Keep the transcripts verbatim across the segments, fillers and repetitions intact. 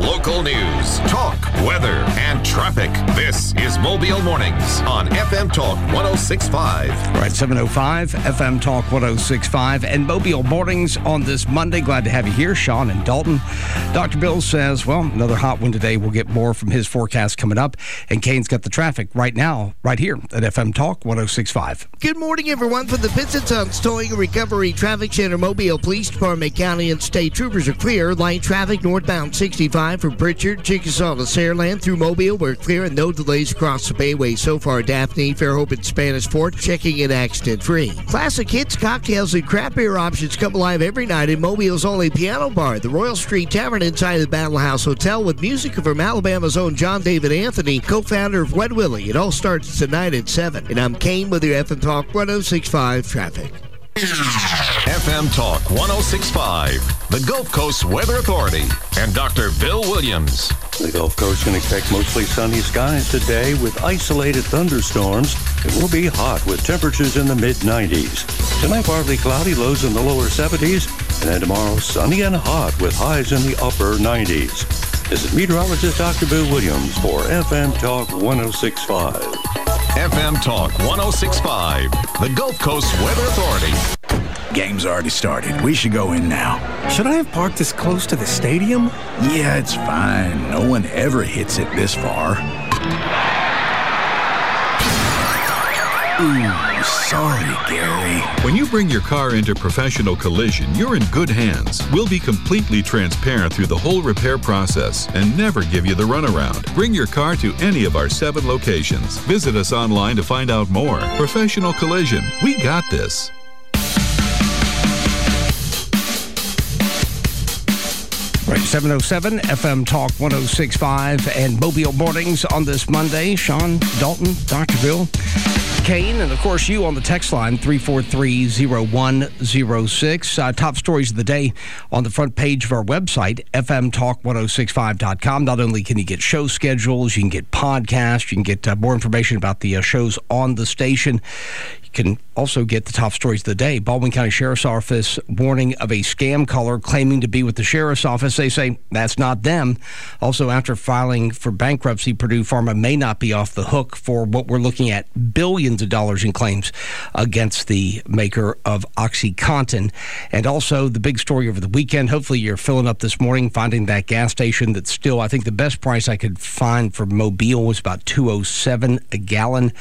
Local news, talk, weather, and traffic. This is Mobile Mornings on F M Talk one oh six point five. All right, seven oh five, F M Talk one oh six point five, and Mobile Mornings on this Monday. Glad to have you here, Sean and Dalton. Doctor Bill says, well, another hot one today. We'll get more from his forecast coming up. And Kane's got the traffic right now, right here at F M Talk one oh six point five. Good morning, everyone. From the Vincent Towing and Recovery Traffic Center, Mobile Police Department, County and State Troopers are clear. Light traffic northbound sixty-five from Pritchard, Chickasaw to Saraland through Mobile. We're clear and no delays across the Bayway so far. Daphne, Fairhope, and Spanish Fort checking in accident-free. Classic hits, cocktails, and craft beer options come alive every night in Mobile's only piano bar, the Royal Street Tavern inside the Battle House Hotel, with music from Alabama's own John David Anthony, co-founder of Wet Willie. It all starts tonight at seven. And I'm Kane with your F M Talk one oh six point five traffic. F M Talk one oh six point five, the Gulf Coast Weather Authority, and Doctor Bill Williams. The Gulf Coast can expect mostly sunny skies today with isolated thunderstorms. It will be hot with temperatures in the mid nineties. Tonight, partly cloudy, lows in the lower seventies. And then tomorrow, sunny and hot with highs in the upper nineties. This is meteorologist Doctor Bill Williams for F M Talk one oh six point five. F M Talk one oh six point five, the Gulf Coast Weather Authority. Game's already started. We should go in now. Should I have parked this close to the stadium? Yeah, it's fine. No one ever hits it this far. Ooh, sorry, Gary. When you bring your car into Professional Collision, you're in good hands. We'll be completely transparent through the whole repair process and never give you the runaround. Bring your car to any of our seven locations. Visit us online to find out more. Professional Collision. We got this. Right, seven oh seven, F M Talk one oh six point five, and Mobile Mornings on this Monday. Sean, Dalton, Doctor Bill, Kane, and of course you on the text line, three four three, oh one oh six. Uh, top stories of the day on the front page of our website, F M Talk one oh six point five dot com. Not only can you get show schedules, you can get podcasts, you can get uh, more information about the uh, shows on the station. You can also get the top stories of the day. Baldwin County Sheriff's Office warning of a scam caller claiming to be with the Sheriff's Office. They say that's not them. Also, after filing for bankruptcy, Purdue Pharma may not be off the hook for what we're looking at, billions of dollars in claims against the maker of OxyContin. And also, the big story over the weekend, hopefully you're filling up this morning, finding that gas station that's still, I think the best price I could find for Mobile was about two oh seven a gallon.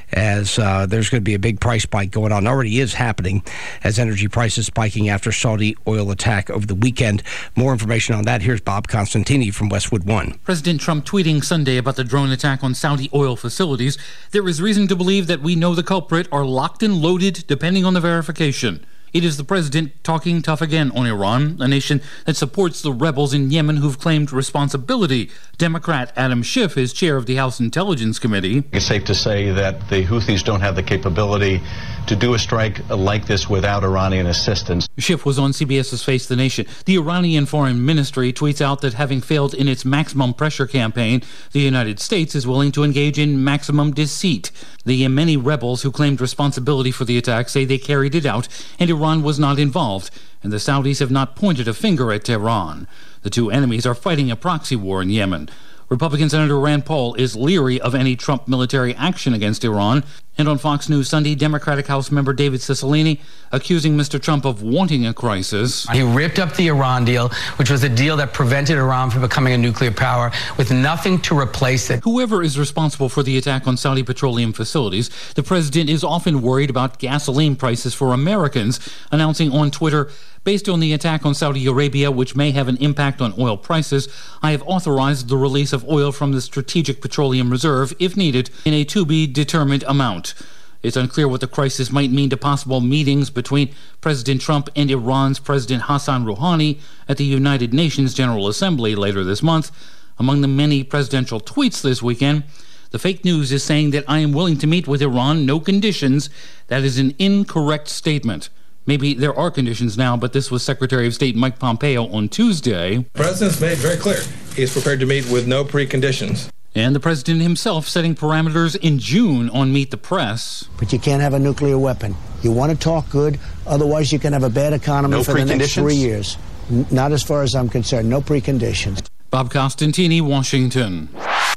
As uh, there's going to be a big price spike going on. Already is happening as energy prices spiking after Saudi oil attack over the weekend. More information on that. Here's Bob Constantini from Westwood One. President Trump tweeting Sunday about the drone attack on Saudi oil facilities. There is reason to believe that we know the culprit are locked and loaded depending on the verification. It is the president talking tough again on Iran, a nation that supports the rebels in Yemen who've claimed responsibility. Democrat Adam Schiff is chair of the House Intelligence Committee. It's safe to say that the Houthis don't have the capability to do a strike like this without Iranian assistance. Schiff was on CBS's Face the Nation. The Iranian Foreign Ministry tweets out that having failed in its maximum pressure campaign, the United States is willing to engage in maximum deceit. The Yemeni rebels who claimed responsibility for the attack say they carried it out and Iran was not involved, and the Saudis have not pointed a finger at Tehran. The two enemies are fighting a proxy war in Yemen. Republican Senator Rand Paul is leery of any Trump military action against Iran. And on Fox News Sunday, Democratic House member David Cicilline accusing Mister Trump of wanting a crisis. He ripped up the Iran deal, which was a deal that prevented Iran from becoming a nuclear power, with nothing to replace it. Whoever is responsible for the attack on Saudi petroleum facilities, the president is often worried about gasoline prices for Americans, announcing on Twitter, based on the attack on Saudi Arabia, which may have an impact on oil prices, I have authorized the release of oil from the Strategic Petroleum Reserve, if needed, in a to-be-determined amount. It's unclear what the crisis might mean to possible meetings between President Trump and Iran's President Hassan Rouhani at the United Nations General Assembly later this month. Among the many presidential tweets this weekend, the fake news is saying that I am willing to meet with Iran, no conditions. That is an incorrect statement. Maybe there are conditions now, but this was Secretary of State Mike Pompeo on Tuesday. The president's made very clear he's prepared to meet with no preconditions. And the president himself setting parameters in June on Meet the Press. But you can't have a nuclear weapon. You want to talk good, otherwise you can have a bad economy no for the next three years. N- not as far as I'm concerned. No preconditions. Bob Costantini, Washington.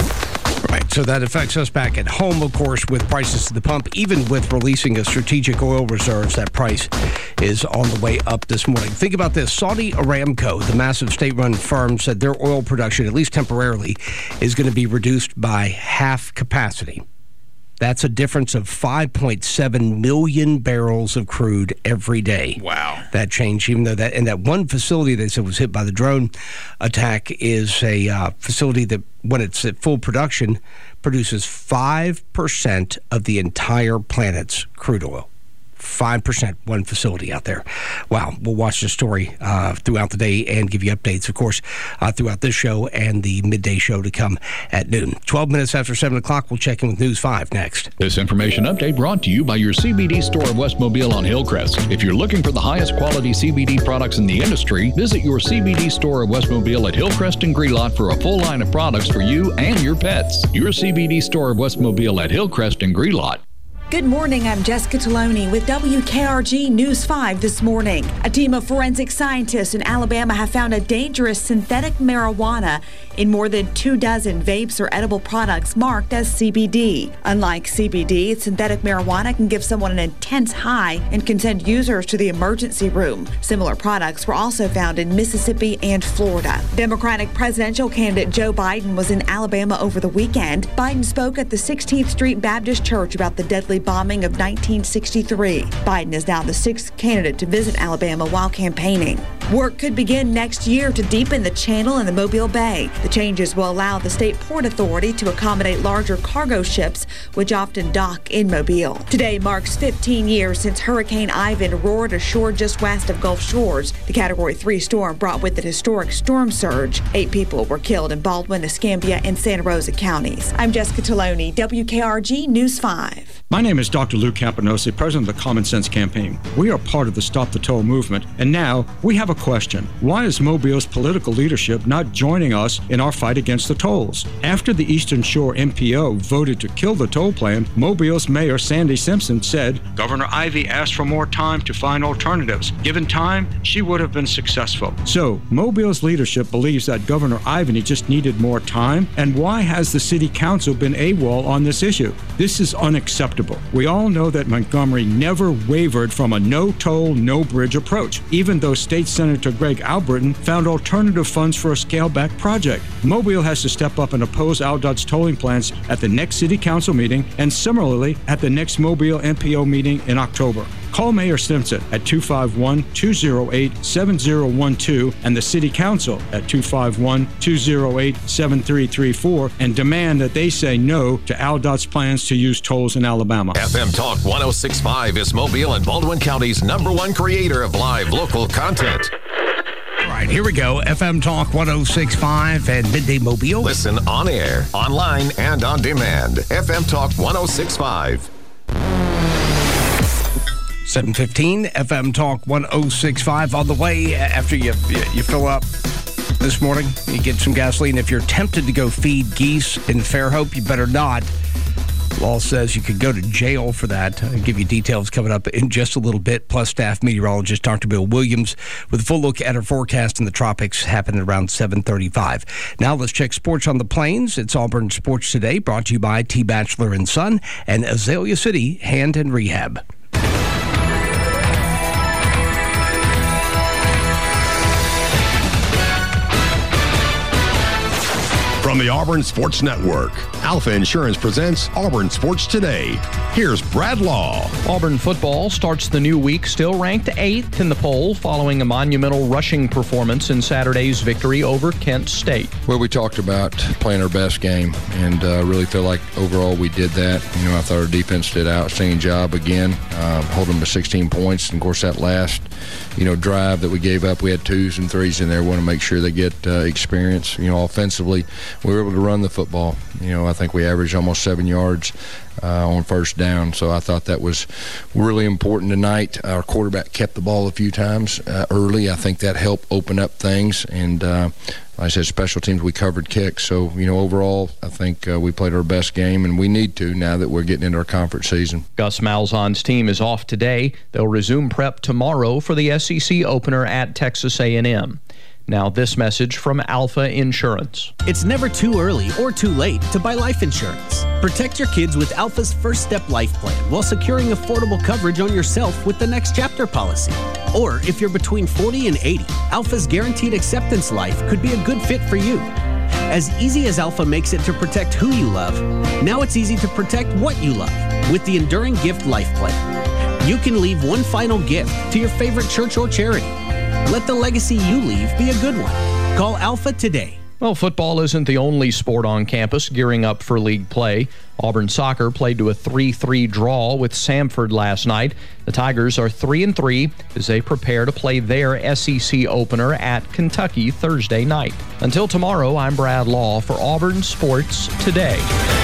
Right, so that affects us back at home, of course, with prices to the pump. Even with releasing of strategic oil reserves, that price is on the way up this morning. Think about this. Saudi Aramco, the massive state-run firm, said their oil production, at least temporarily, is going to be reduced by half capacity. That's a difference of five point seven million barrels of crude every day. Wow. That changed, even though that, and that one facility they said was hit by the drone attack is a uh, facility that, when it's at full production, produces five percent of the entire planet's crude oil. five percent, one facility out there. Wow. We'll watch the story uh, throughout the day and give you updates, of course, uh, throughout this show and the midday show to come at noon. twelve minutes after seven o'clock, we'll check in with News five next. This information update brought to you by your C B D store of West Mobile on Hillcrest. If you're looking for the highest quality C B D products in the industry, visit your C B D store of West Mobile at Hillcrest and Grelot for a full line of products for you and your pets. Your C B D store of West Mobile at Hillcrest and Grelot. Good morning, I'm Jessica Taloni with W K R G News five this morning. A team of forensic scientists in Alabama have found a dangerous synthetic marijuana in more than two dozen vapes or edible products marked as C B D. Unlike C B D, synthetic marijuana can give someone an intense high and can send users to the emergency room. Similar products were also found in Mississippi and Florida. Democratic presidential candidate Joe Biden was in Alabama over the weekend. Biden spoke at the sixteenth Street Baptist Church about the deadly bombing of nineteen sixty-three. Biden is now the sixth candidate to visit Alabama while campaigning. Work could begin next year to deepen the channel in the Mobile Bay. The changes will allow the state port authority to accommodate larger cargo ships, which often dock in Mobile. Today marks fifteen years since Hurricane Ivan roared ashore just west of Gulf Shores. The Category three storm brought with it historic storm surge. Eight people were killed in Baldwin, Escambia, and Santa Rosa counties. I'm Jessica Taloni, W K R G News five. My name is Doctor Lou Campanosi, president of the Common Sense Campaign. We are part of the Stop the Toll movement, and now we have a question. Why is Mobile's political leadership not joining us in our fight against the tolls? After the Eastern Shore M P O voted to kill the toll plan, Mobile's Mayor Sandy Simpson said Governor Ivey asked for more time to find alternatives. Given time, she would have been successful. So, Mobile's leadership believes that Governor Ivey just needed more time, and why has the City Council been AWOL on this issue? This is unacceptable. We all know that Montgomery never wavered from a no-toll, no-bridge approach, even though State Senator Greg Albritton found alternative funds for a scale-back project. Mobile has to step up and oppose AlDOT's tolling plans at the next City Council meeting and similarly at the next Mobile M P O meeting in October. Call Mayor Simpson at two five one, two oh eight, seven oh one two and the City Council at two five one, two oh eight, seven three three four and demand that they say no to AlDOT's plans to use tolls in Alabama. F M Talk one oh six point five is Mobile and Baldwin County's number one creator of live local content. All right, here we go. F M Talk one oh six point five and Midday Mobile. Listen on air, online, and on demand. F M Talk one oh six point five. seven fifteen, F M Talk one oh six point five on the way after you, you fill up this morning. You get some gasoline. If you're tempted to go feed geese in Fairhope, you better not. Law says you could go to jail for that. I'll give you details coming up in just a little bit. Plus, staff meteorologist Doctor Bill Williams with a full look at our forecast in the tropics happening around seven thirty-five. Now let's check sports on the plains. It's Auburn Sports Today, brought to you by T. Batchelor and Son and Azalea City Hand and Rehab. From the Auburn Sports Network, Alpha Insurance presents Auburn Sports Today. Here's Brad Law. Auburn football starts the new week still ranked eighth in the poll following a monumental rushing performance in Saturday's victory over Kent State. Well, we talked about playing our best game, and uh, really feel like overall we did that. You know, I thought our defense did an outstanding job again, uh, holding them to sixteen points. And, of course, that last, you know, drive that we gave up, we had twos and threes in there. We want to make sure they get uh, experience. You know, offensively, we were able to run the football. You know, I think we averaged almost seven yards uh, on first down. So I thought that was really important tonight. Our quarterback kept the ball a few times uh, early. I think that helped open up things. And uh, like I said, special teams, we covered kicks. So, you know, overall, I think uh, we played our best game, and we need to now that we're getting into our conference season. Gus Malzahn's team is off today. They'll resume prep tomorrow for the S E C opener at Texas A and M. Now, this message from Alpha Insurance. It's never too early or too late to buy life insurance. Protect your kids with Alpha's First Step Life Plan while securing affordable coverage on yourself with the Next Chapter policy. Or if you're between forty and eighty, Alpha's Guaranteed Acceptance Life could be a good fit for you. As easy as Alpha makes it to protect who you love, now it's easy to protect what you love with the Enduring Gift Life Plan. You can leave one final gift to your favorite church or charity. Let the legacy you leave be a good one. Call Alpha today. Well, football isn't the only sport on campus gearing up for league play. Auburn soccer played to a three three draw with Samford last night. The Tigers are three and three as they prepare to play their S E C opener at Kentucky Thursday night. Until tomorrow, I'm Brad Law for Auburn Sports Today.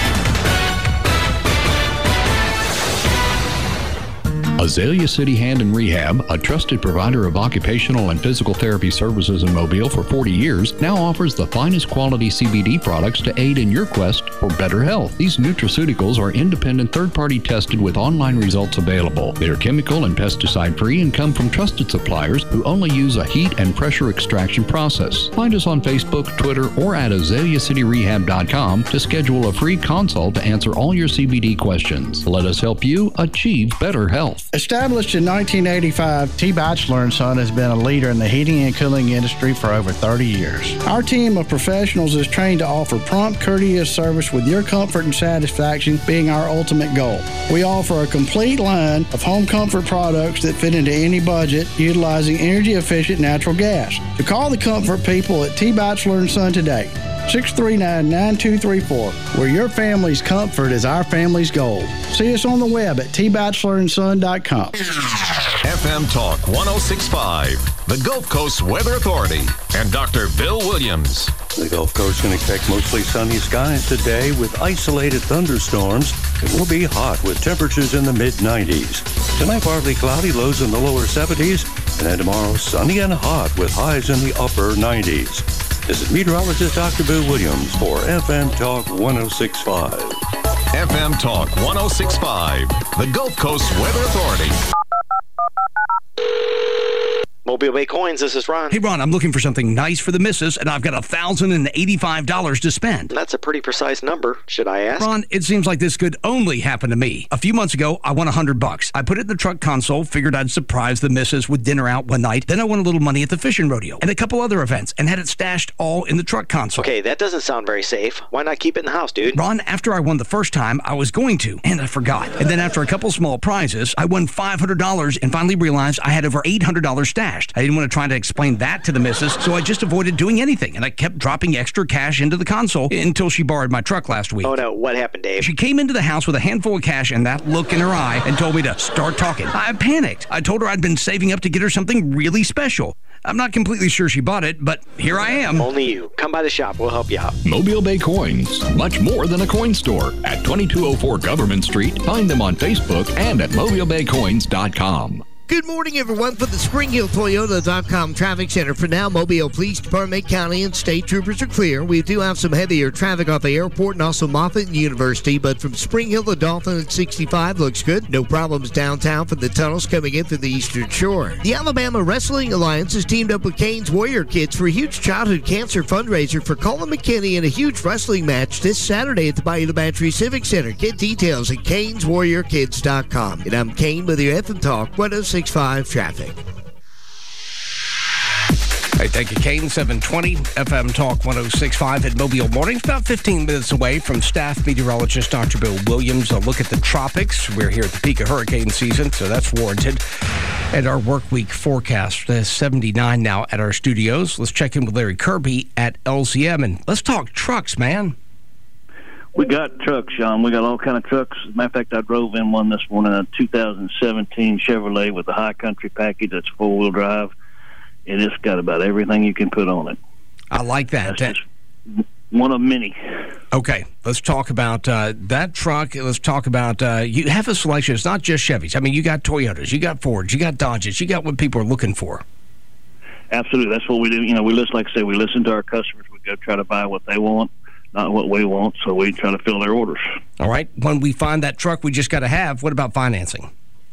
Azalea City Hand and Rehab, a trusted provider of occupational and physical therapy services in Mobile for forty years, now offers the finest quality C B D products to aid in your quest for better health. These nutraceuticals are independent third-party tested with online results available. They are chemical and pesticide-free and come from trusted suppliers who only use a heat and pressure extraction process. Find us on Facebook, Twitter, or at azalea city rehab dot com to schedule a free consult to answer all your C B D questions. Let us help you achieve better health. Established in nineteen eighty-five, T. Batchelor and Son has been a leader in the heating and cooling industry for over thirty years. Our team of professionals is trained to offer prompt, courteous service with your comfort and satisfaction being our ultimate goal. We offer a complete line of home comfort products that fit into any budget utilizing energy-efficient natural gas. So call the comfort people at T. Batchelor and Son today. six three nine, nine two three four, where your family's comfort is our family's gold. See us on the web at t batchelor and son dot com. F M Talk one oh six point five, the Gulf Coast Weather Authority, and Doctor Bill Williams. The Gulf Coast can expect mostly sunny skies today with isolated thunderstorms. It will be hot with temperatures in the mid nineties. Tonight, partly cloudy, lows in the lower seventies, and then tomorrow, sunny and hot with highs in the upper nineties. This is meteorologist Doctor Bill Williams for F M Talk one oh six point five. F M Talk one oh six point five, the Gulf Coast Weather Authority. Mobile Bay Coins, this is Ron. Hey, Ron, I'm looking for something nice for the missus, and I've got one thousand eighty-five dollars to spend. That's a pretty precise number. Should I ask? Ron, it seems like this could only happen to me. A few months ago, I won one hundred bucks. I put it in the truck console, figured I'd surprise the missus with dinner out one night. Then I won a little money at the fishing rodeo and a couple other events and had it stashed all in the truck console. Okay, that doesn't sound very safe. Why not keep it in the house, dude? Ron, after I won the first time, I was going to, and I forgot. And then after a couple small prizes, I won five hundred dollars and finally realized I had over eight hundred dollars stashed. I didn't want to try to explain that to the missus, so I just avoided doing anything, and I kept dropping extra cash into the console until she borrowed my truck last week. Oh, no. What happened, Dave? She came into the house with a handful of cash and that look in her eye and told me to start talking. I panicked. I told her I'd been saving up to get her something really special. I'm not completely sure she bought it, but here I am. Only you. Come by the shop. We'll help you out. Mobile Bay Coins, much more than a coin store. At twenty-two oh four Government Street, find them on Facebook and at mobile bay coins dot com. Good morning, everyone, from the Spring Hill Toyota dot com Traffic Center. For now, Mobile Police Department, County, and State Troopers are clear. We do have some heavier traffic off the airport and also Moffett and University, but from Spring Hill to Dolphin at sixty-five looks good. No problems downtown from the tunnels coming in through the Eastern Shore. The Alabama Wrestling Alliance has teamed up with Canes Warrior Kids for a huge childhood cancer fundraiser for Colin McKinney and a huge wrestling match this Saturday at the Bayou La Battery Civic Center. Get details at canes warrior kids dot com. And I'm Kane with your F M Talk one oh six point five traffic. Hey, thank you, Kane. seven twenty F M Talk one oh six point five at Mobile Mornings. About fifteen minutes away from staff meteorologist Doctor Bill Williams. A look at the tropics. We're here at the peak of hurricane season, so that's warranted. And our work week forecast is seventy-nine now at our studios. Let's check in with Larry Kirby at L C M, and let's talk trucks, man. We got trucks, Sean. We got all kind of trucks. As a matter of fact, I drove in one this morning, a two thousand seventeen Chevrolet with a high country package that's four-wheel drive. And it's got about everything you can put on it. I like that. That's just one of many. Okay, let's talk about uh, that truck. Let's talk about, uh, you have a selection. It's not just Chevys. I mean, you got Toyotas, you got Fords, you got Dodges, you got what people are looking for. Absolutely. That's what we do. You know, we listen, like I say, we listen to our customers. We go try to buy what they want, not what we want, so we try to fill their orders. All right. When we find that truck we just got to have, what about financing?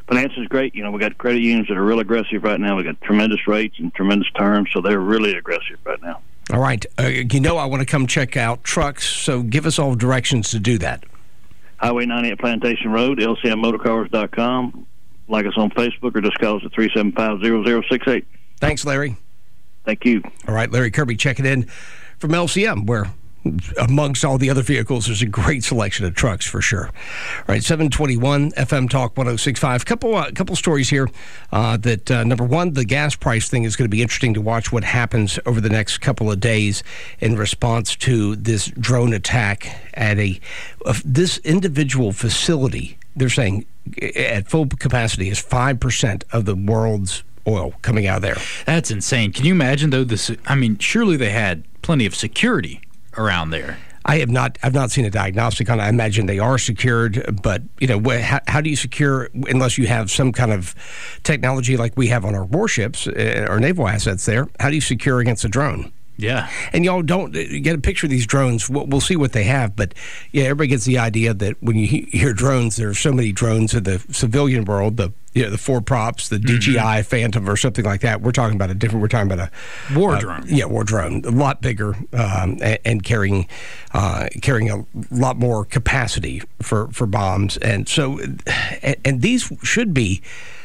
Finance is great. You know, we got credit unions that are real aggressive right now. We got tremendous rates and tremendous terms, so they're really aggressive right now. All right. Uh, you know I want to come check out trucks, so give us all directions to do that. Highway ninety-eight Plantation Road, L C M motorcars dot com. Like us on Facebook or just call us at three seven five, zero zero six eight. Thanks, Larry. Thank you. All right, Larry Kirby checking in from L C M, where amongst all the other vehicles, there's a great selection of trucks for sure. All right, seven twenty-one F M Talk one oh six point five. Couple uh, couple stories here. Uh, that uh, number one, the gas price thing is going to be interesting to watch what happens over the next couple of days in response to this drone attack at a uh, this individual facility. They're saying at full capacity is five percent of the world's oil coming out of there. That's insane. Can you imagine though? This, I mean, surely they had plenty of security around there. I have not. I've not seen a diagnostic on it. I imagine they are secured, but you know, how, how do you secure unless you have some kind of technology like we have on our warships, uh, our naval assets? There, how do you secure against a drone? Yeah. And y'all don't get a picture of these drones. We'll, we'll see what they have. But, yeah, everybody gets the idea that when you hear drones, there are so many drones in the civilian world, the you know, the four props, the D J I mm-hmm. Phantom or something like that. We're talking about a different, we're talking about a war uh, drone. Yeah, war drone. A lot bigger um, and, and carrying uh, carrying a lot more capacity for, for bombs. And so, and, and these should be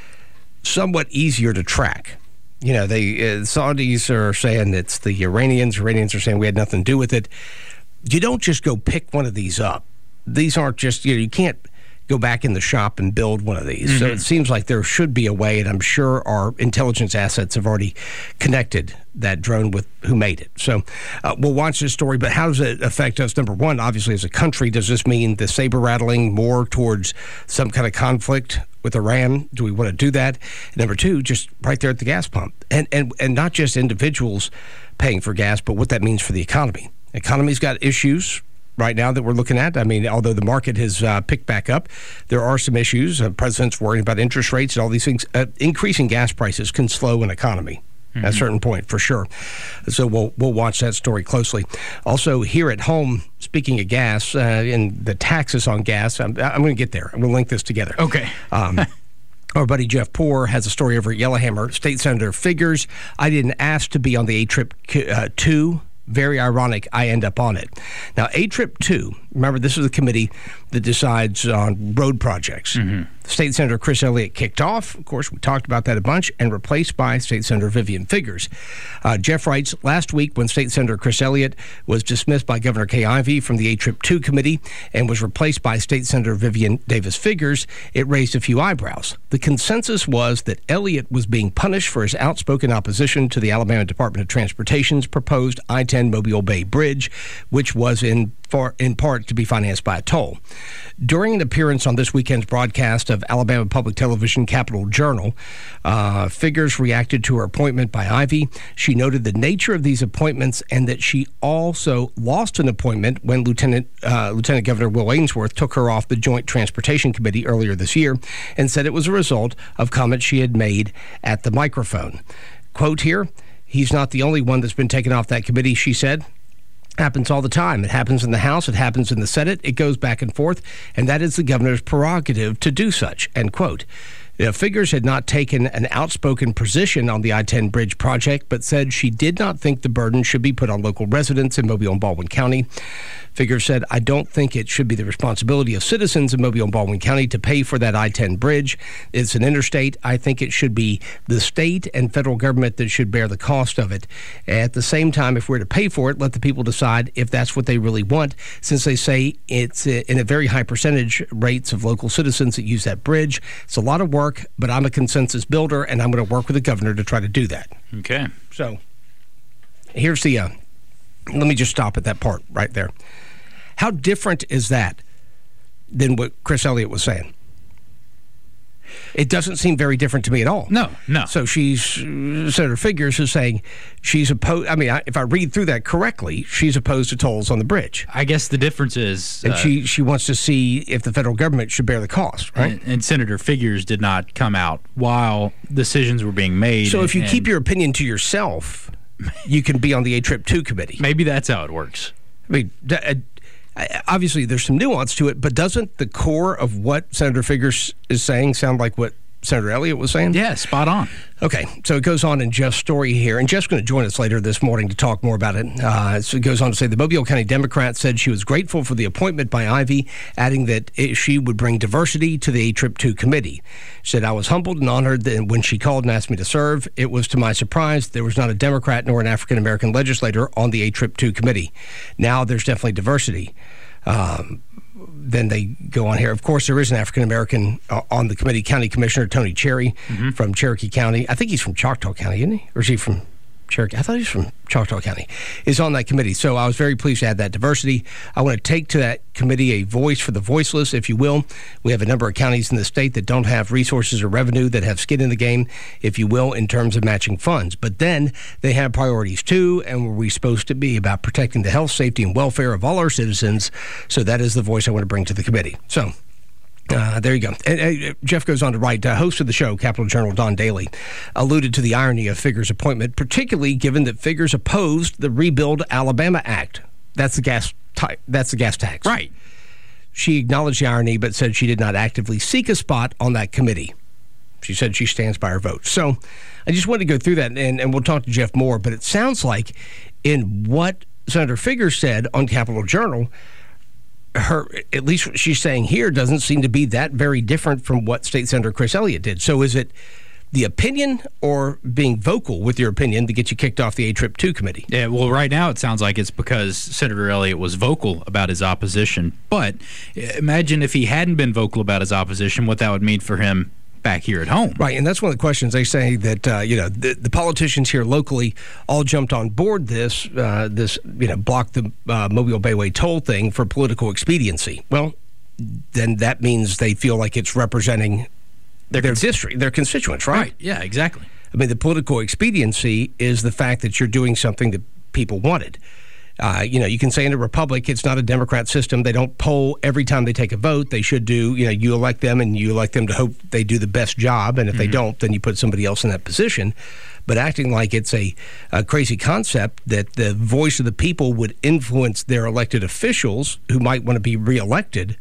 somewhat easier to track. You know, they uh, Saudis are saying it's the Iranians. Iranians are saying we had nothing to do with it. You don't just go pick one of these up. These aren't just, you know, you can't go back in the shop and build one of these. Mm-hmm. So it seems like there should be a way, and I'm sure our intelligence assets have already connected that drone with who made it. So uh, we'll watch this story, but how does it affect us? Number one, obviously, as a country, does this mean the saber rattling more towards some kind of conflict with Iran? Do we want to do that? And number two, just right there at the gas pump. And, and, and not just individuals paying for gas, but what that means for the economy. The economy's got issues right now that we're looking at. I mean, although the market has uh, picked back up, there are some issues. The uh, president's worrying about interest rates and all these things. Uh, increasing gas prices can slow an economy. Mm-hmm. At a certain point, for sure. So we'll we'll watch that story closely. Also, here at home, speaking of gas uh, and the taxes on gas, I'm, I'm going to get there. I'm going to link this together. Okay. Um, our buddy Jeff Poore has a story over at Yellowhammer. State Senator figures, I didn't ask to be on the A-Trip uh, two. Very ironic, I end up on it. Now, A-Trip two, remember, this is the committee that decides on road projects. Mm-hmm. State Senator Chris Elliott kicked off. Of course, we talked about that a bunch, and replaced by State Senator Vivian Figures. Uh, Jeff writes, last week when State Senator Chris Elliott was dismissed by Governor Kay Ivey from the A-Trip two committee and was replaced by State Senator Vivian Davis Figures, it raised a few eyebrows. The consensus was that Elliott was being punished for his outspoken opposition to the Alabama Department of Transportation's proposed I ten Mobile Bay Bridge, which was in For, in part to be financed by a toll. During an appearance on this weekend's broadcast of Alabama Public Television Capitol Journal, uh, Figures reacted to her appointment by Ivey. She noted the nature of these appointments and that she also lost an appointment when Lieutenant uh, Lieutenant Governor Will Ainsworth took her off the Joint Transportation Committee earlier this year, and said it was a result of comments she had made at the microphone. Quote here, he's not the only one that's been taken off that committee, she said. Happens all the time. It happens in the House. It happens in the Senate. It goes back and forth, and that is the governor's prerogative to do such, end quote. You know, Figures had not taken an outspoken position on the I ten bridge project, but said she did not think the burden should be put on local residents in Mobile and Baldwin County. Figures said, I don't think it should be the responsibility of citizens in Mobile and Baldwin County to pay for that I ten bridge. It's an interstate. I think it should be the state and federal government that should bear the cost of it. At the same time, if we're to pay for it, let the people decide if that's what they really want, since they say it's in a very high percentage rates of local citizens that use that bridge. It's a lot of work, but I'm a consensus builder, and I'm going to work with the governor to try to do that. Okay. So here's the, uh, let me just stop at that part right there. How different is that than what Chris Elliott was saying? It doesn't seem very different to me at all. No, no. So she's, Senator Figures is saying she's opposed. I mean, I, if I read through that correctly, she's opposed to tolls on the bridge. I guess the difference is. And uh, she, she wants to see if the federal government should bear the cost, right? And, and Senator Figures did not come out while decisions were being made. So if you and, keep your opinion to yourself, you can be on the A-Trip two committee. Maybe that's how it works. I mean, obviously there's some nuance to it, but doesn't the core of what Senator Figures is saying sound like what Senator Elliott was saying? Yeah, spot on. Okay, so it goes on in Jeff's story here, and Jeff's going to join us later this morning to talk more about it. Uh, so it goes on to say the Mobile County Democrat said she was grateful for the appointment by Ivey, adding that it, she would bring diversity to the A Trip two committee. She said, I was humbled and honored that when she called and asked me to serve. It was to my surprise there was not a Democrat nor an African-American legislator on the A Trip two committee. Now there's definitely diversity. Um, Then they go on here. Of course, there is an African-American uh, on the committee, County Commissioner Tony Cherry mm-hmm. from Cherokee County. I think he's from Choctaw County, isn't he? Or is he from Cherokee? I thought he was from Choctaw County. Is on that committee. So I was very pleased to add that diversity. I want to take to that committee a voice for the voiceless, if you will. We have a number of counties in the state that don't have resources or revenue, that have skin in the game, if you will, in terms of matching funds. But then they have priorities too, and where we're supposed to be about protecting the health, safety, and welfare of all our citizens. So that is the voice I want to bring to the committee. So Uh, there you go. And, uh, Jeff goes on to write, uh, host of the show, Capitol Journal Don Daly, alluded to the irony of Figueres' appointment, particularly given that Figueres opposed the Rebuild Alabama Act. That's the gas ty- that's the gas tax. Right. She acknowledged the irony, but said she did not actively seek a spot on that committee. She said she stands by her vote. So I just wanted to go through that, and, and we'll talk to Jeff more, but it sounds like in what Senator Figueres said on Capitol Journal, her, at least what she's saying here, doesn't seem to be that very different from what State Senator Chris Elliott did. So is it the opinion or being vocal with your opinion to get you kicked off the A Trip two committee? Yeah, well, right now it sounds like it's because Senator Elliott was vocal about his opposition. But imagine if he hadn't been vocal about his opposition, what that would mean for him back here at home. Right, and that's one of the questions. They say that, uh, you know, the, the politicians here locally all jumped on board this, uh, this you know, block the uh, Mobile Bayway toll thing for political expediency. Well, then that means they feel like it's representing their, their district, their constituents, right? Right, yeah, exactly. I mean, the political expediency is the fact that you're doing something that people wanted. Uh, you know, you can say in a republic, it's not a Democrat system. They don't poll every time they take a vote. They should do, you know, you elect them and you elect them to hope they do the best job. And if mm-hmm. they don't, then you put somebody else in that position. But acting like it's a, a crazy concept that the voice of the people would influence their elected officials who might want to be reelected,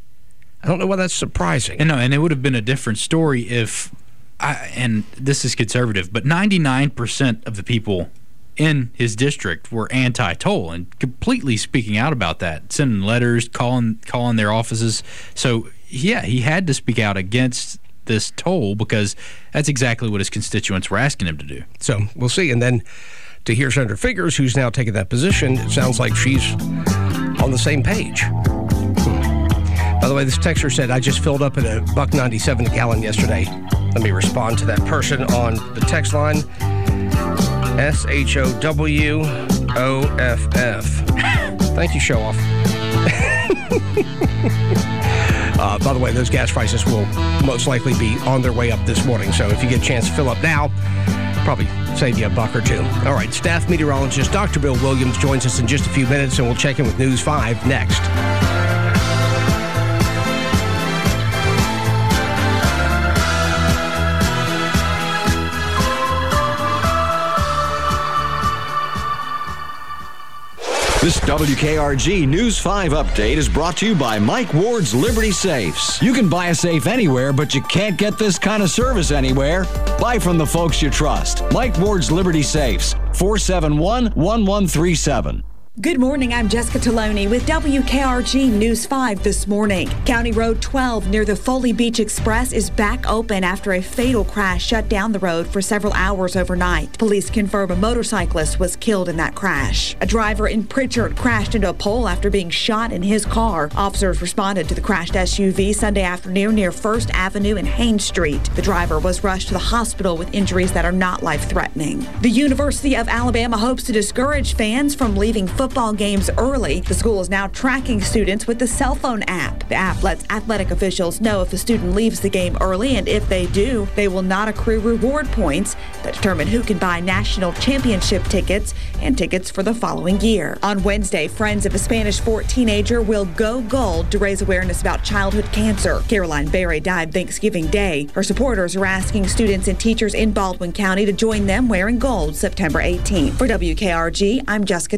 I don't know why that's surprising. And no, and it would have been a different story if, I, and this is conservative, but ninety-nine percent of the people in his district were anti-toll and completely speaking out about that, sending letters, calling calling their offices. So, yeah, he had to speak out against this toll because that's exactly what his constituents were asking him to do. So, we'll see. And then to hear Senator Figueres, who's now taken that position, it sounds like she's on the same page. By the way, this texter said, I just filled up at a buck ninety-seven a gallon yesterday. Let me respond to that person on the text line. S H O W O F F. Thank you, show off. uh, by the way, those gas prices will most likely be on their way up this morning. So if you get a chance to fill up now, probably save you a buck or two. All right, staff meteorologist Doctor Bill Williams joins us in just a few minutes, and we'll check in with News five next. This W K R G News five update is brought to you by Mike Ward's Liberty Safes. You can buy a safe anywhere, but you can't get this kind of service anywhere. Buy from the folks you trust. Mike Ward's Liberty Safes, four seven one, one one three seven. Good morning, I'm Jessica Taloni with W K R G News five this morning. County Road twelve near the Foley Beach Express is back open after a fatal crash shut down the road for several hours overnight. Police confirm a motorcyclist was killed in that crash. A driver in Pritchard crashed into a pole after being shot in his car. Officers responded to the crashed S U V Sunday afternoon near First Avenue and Haines Street. The driver was rushed to the hospital with injuries that are not life-threatening. The University of Alabama hopes to discourage fans from leaving football Football games early. The school is now tracking students with the cell phone app. The app lets athletic officials know if a student leaves the game early, and if they do, they will not accrue reward points that determine who can buy national championship tickets and tickets for the following year. On Wednesday, friends of a Spanish Fort teenager will go gold to raise awareness about childhood cancer. Caroline Berry died Thanksgiving Day. Her supporters are asking students and teachers in Baldwin County to join them wearing gold September eighteenth. For W K R G, I'm Jessica Taloni.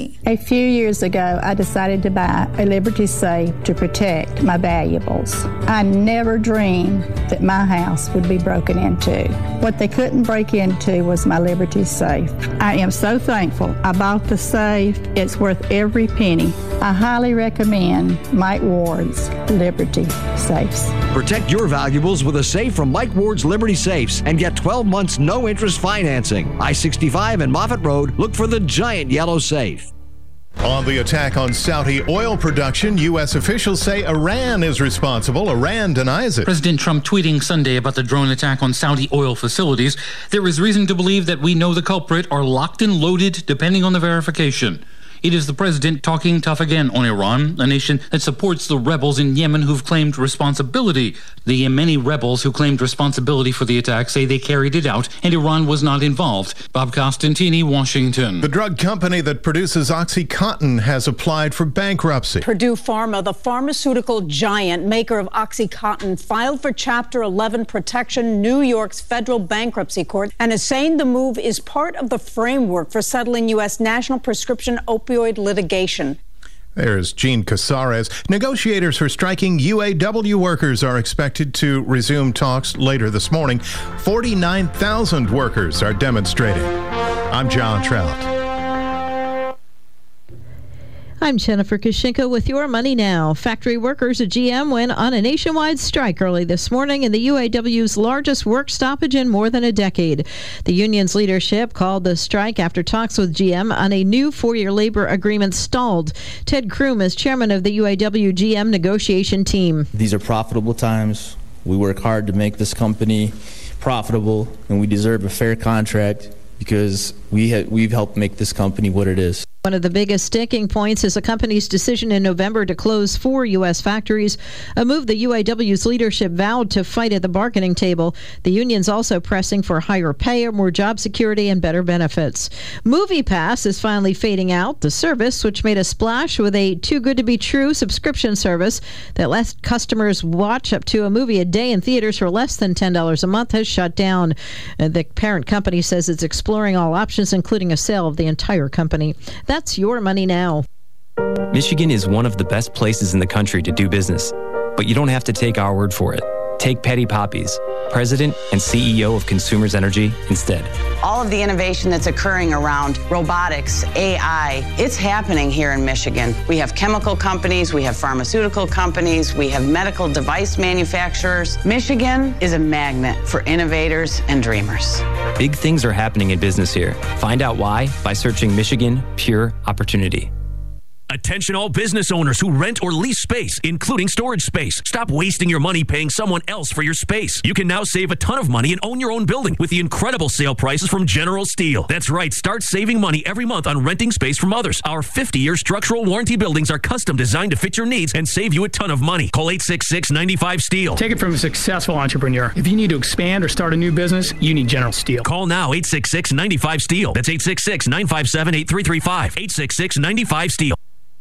County. A few years ago, I decided to buy a Liberty Safe to protect my valuables. I never dreamed that my house would be broken into. What they couldn't break into was my Liberty Safe. I am so thankful I bought the safe. It's worth every penny. I highly recommend Mike Ward's Liberty Safes. Protect your valuables with a safe from Mike Ward's Liberty Safes and get twelve months no interest financing. I sixty-five and Moffett Road, look for the giant yellow safe. On the attack on Saudi oil production, U S officials say Iran is responsible. Iran denies it. President Trump tweeting Sunday about the drone attack on Saudi oil facilities. There is reason to believe that we know the culprit are locked and loaded, depending on the verification. It is the president talking tough again on Iran, a nation that supports the rebels in Yemen who've claimed responsibility. The Yemeni rebels who claimed responsibility for the attack say they carried it out and Iran was not involved. Bob Costantini, Washington. The drug company that produces OxyContin has applied for bankruptcy. Purdue Pharma, the pharmaceutical giant maker of OxyContin, filed for Chapter eleven protection, New York's federal bankruptcy court, and is saying the move is part of the framework for settling U S national prescription opioid litigation. There's Gene Casares. Negotiators for striking U A W workers are expected to resume talks later this morning. forty-nine thousand workers are demonstrating. I'm John Trout. I'm Jennifer Kushinka with your Money Now. Factory workers at G M went on a nationwide strike early this morning in the U A W's largest work stoppage in more than a decade. The union's leadership called the strike after talks with G M on a new four-year labor agreement stalled. Ted Kroom is chairman of the U A W G M negotiation team. These are profitable times. We work hard to make this company profitable, and we deserve a fair contract because we ha- we've helped make this company what it is. One of the biggest sticking points is the company's decision in November to close four U S factories, a move the U A W's leadership vowed to fight at the bargaining table. The union's also pressing for higher pay, more job security, and better benefits. MoviePass is finally fading out. The service, which made a splash with a Too Good to Be True subscription service that lets customers watch up to a movie a day in theaters for less than ten dollars a month, has shut down. The parent company says it's exploring all options, including a sale of the entire company. That's your Money Now. Michigan is one of the best places in the country to do business, but you don't have to take our word for it. Take Patty Poppies, President and C E O of Consumers Energy, instead. All of the innovation that's occurring around robotics, A I, it's happening here in Michigan. We have chemical companies, we have pharmaceutical companies, we have medical device manufacturers. Michigan is a magnet for innovators and dreamers. Big things are happening in business here. Find out why by searching Michigan Pure Opportunity. Attention all business owners who rent or lease space, including storage space. Stop wasting your money paying someone else for your space. You can now save a ton of money and own your own building with the incredible sale prices from General Steel. That's right, start saving money every month on renting space from others. Our fifty-year structural warranty buildings are custom designed to fit your needs and save you a ton of money. Call eight six six, nine five, STEEL. Take it from a successful entrepreneur. If you need to expand or start a new business, you need General Steel. Call now, eight six six, nine five, STEEL. That's eight six six, nine five seven, eight three three five. eight six six, nine five, STEEL.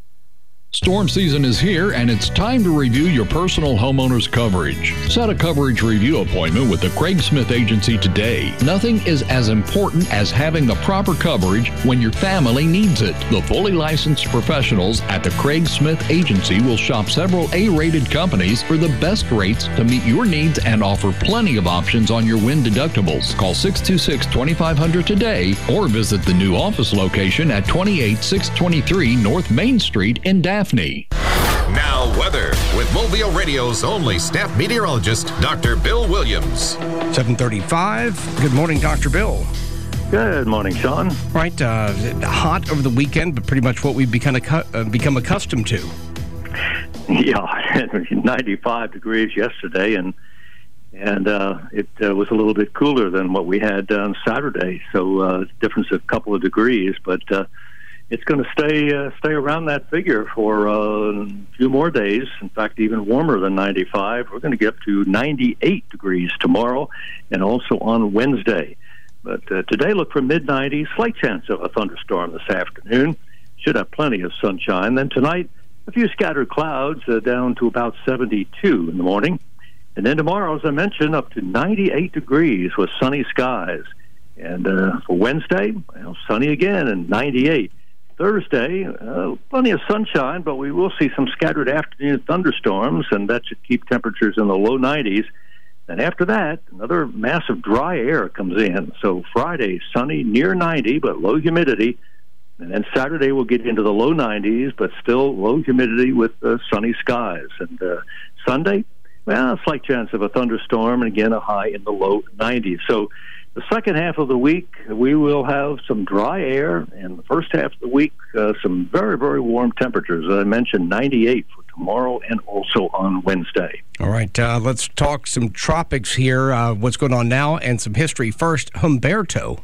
Storm season is here, and it's time to review your personal homeowner's coverage. Set a coverage review appointment with the Craig Smith Agency today. Nothing is as important as having the proper coverage when your family needs it. The fully licensed professionals at the Craig Smith Agency will shop several A-rated companies for the best rates to meet your needs and offer plenty of options on your wind deductibles. Call six two six, two five zero zero today or visit the new office location at twenty-eight six twenty-three North Main Street in Daphne. Now, weather with Mobile Radio's only staff meteorologist, Doctor Bill Williams. seven thirty-five. Good morning, Doctor Bill. Good morning, Sean. Right, uh, hot over the weekend, but pretty much what we've become, uh, become accustomed to. Yeah, ninety-five degrees yesterday, and and uh, it uh, was a little bit cooler than what we had on Saturday. So uh, difference of a couple of degrees, but uh, it's going to stay uh, stay around that figure for uh, a few more days. In fact, even warmer than ninety-five. We're going to get up to ninety-eight degrees tomorrow and also on Wednesday. But uh, today, look for mid nineties, slight chance of a thunderstorm this afternoon. Should have plenty of sunshine. Then tonight, a few scattered clouds uh, down to about seventy-two in the morning. And then tomorrow, as I mentioned, up to ninety-eight degrees with sunny skies. And uh, for Wednesday, well, sunny again and ninety-eight. Thursday, uh, plenty of sunshine, but we will see some scattered afternoon thunderstorms, and that should keep temperatures in the low nineties. And after that, another massive dry air comes in. So Friday, sunny, near ninety, but low humidity. And then Saturday, we'll get into the low nineties, but still low humidity with uh, sunny skies. And uh, Sunday, well, a slight chance of a thunderstorm, and again, a high in the low nineties. So the second half of the week, we will have some dry air, and the first half of the week, uh, some very, very warm temperatures. As I mentioned, ninety-eight for tomorrow and also on Wednesday. All right, uh, let's talk some tropics here, uh, what's going on now, and some history. First, Humberto.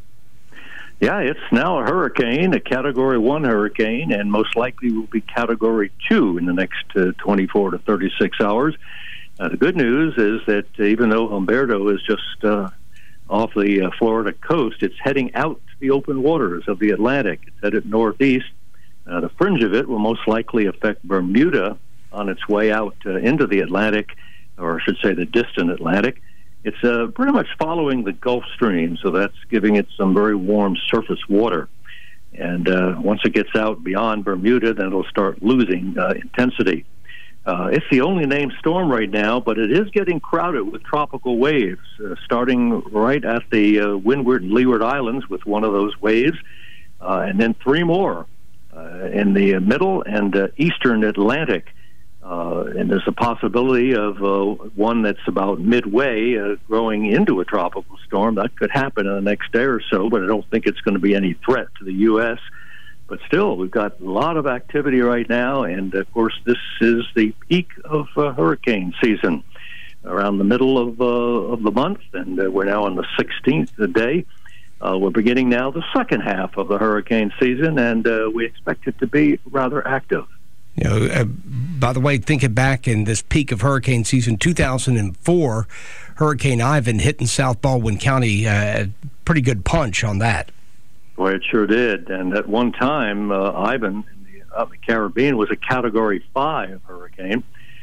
Yeah, it's now a hurricane, a Category one hurricane, and most likely will be Category two in the next uh, twenty-four to thirty-six hours. Uh, the good news is that even though Humberto is just uh, off the uh, Florida coast, it's heading out to the open waters of the Atlantic. It's headed northeast. Uh, the fringe of it will most likely affect Bermuda on its way out uh, into the Atlantic, or I should say the distant Atlantic. It's uh, pretty much following the Gulf Stream, so that's giving it some very warm surface water. And uh, once it gets out beyond Bermuda, then it'll start losing uh, intensity. Uh, it's the only named storm right now, but it is getting crowded with tropical waves, uh, starting right at the uh, Windward and Leeward Islands with one of those waves, uh, and then three more uh, in the middle and uh, eastern Atlantic. Uh, and there's a possibility of uh, one that's about midway uh, growing into a tropical storm. That could happen in the next day or so, but I don't think it's going to be any threat to the U S But still, we've got a lot of activity right now, and of course, this is the peak of uh, hurricane season around the middle of, uh, of the month, and uh, we're now on the sixteenth day. Uh, we're beginning now the second half of the hurricane season, and uh, we expect it to be rather active. You know, uh, by the way, thinking back in this peak of hurricane season, two thousand four, Hurricane Ivan hitting South Baldwin County, uh, pretty good punch on that. Boy, it sure did. And at one time, uh, Ivan in the, uh, the Caribbean was a Category five hurricane,